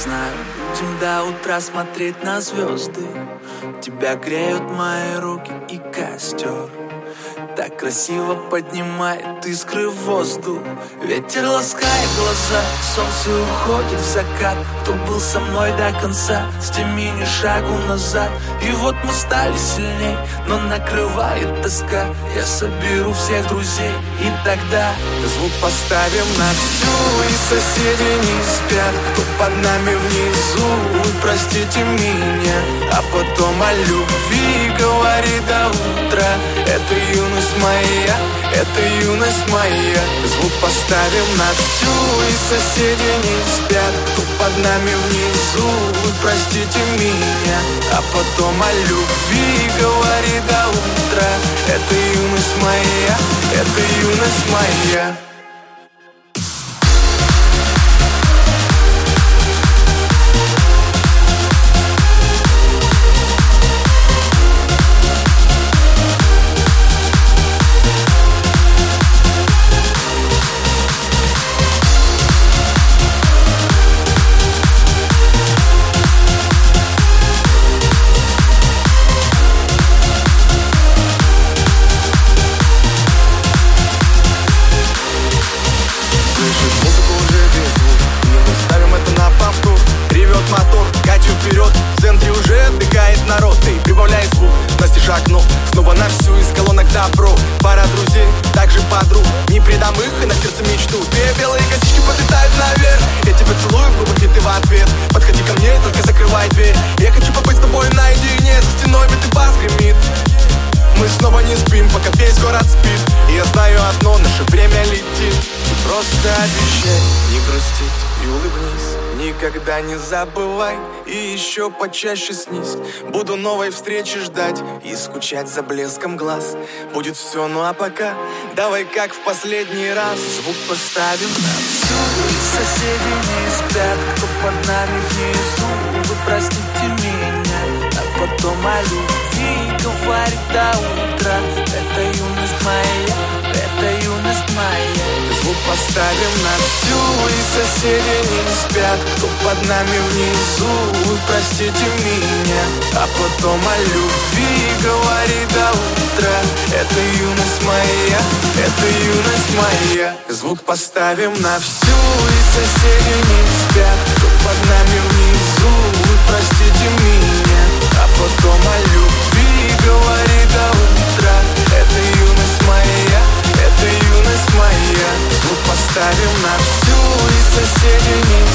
знаю, будем до утра смотреть на звезды. Тебя греют мои руки и костер. Так красиво поднимает искры в воздух. Ветер ласкает глаза, солнце уходит в закат. Кто был со мной до конца, с теми ни шагу назад. И вот мы стали сильней, но накрывает тоска. Я соберу всех друзей, и тогда звук поставим на всю. И соседи не спят, кто под нами внизу. Простите меня, а потом о любви говори до утра. Это юность моя, это юность моя. Звук поставим на всю, и соседи не спят, кто под нами внизу. Простите меня, а потом о любви говори до утра. Это юность моя, это юность моя. Мотор, катю вперед, в центре уже отдыхает народ. Ты прибавляй звук, Настя шагнул снова на всю, из колонок добро. Пара друзей, также подруг, не предам их и на сердце мечту. Две белые косички подлетают наверх, я тебя целую в губы, и ты в ответ. Подходи ко мне, только закрывай дверь. Я хочу побыть с тобой наедине, за стеной бит и бас гремит. Мы снова не спим, пока весь город спит. И я знаю одно, наше время летит. Ты просто обещай не грустить и улыбнись. Никогда не забывай и еще почаще снись. Буду новой встречи ждать и скучать за блеском глаз. Будет все, ну а пока давай как в последний раз. Звук поставим на всю, и соседи не спят, кто под нами внизу. Вы простите меня, а потом о любви говорит до утра. Это юность моя, это юность моя. Звук поставим на всю, и соседи не спят, кто под нами внизу. Вы простите меня, а потом о любви говори до утра. Это юность моя, это юность моя. Звук поставим на всю, и соседи не спят, кто под нами внизу. Вы простите меня, а потом о любви говори до утра. Это юность моя, это юность моя. Звук поставим на всю, и соседи не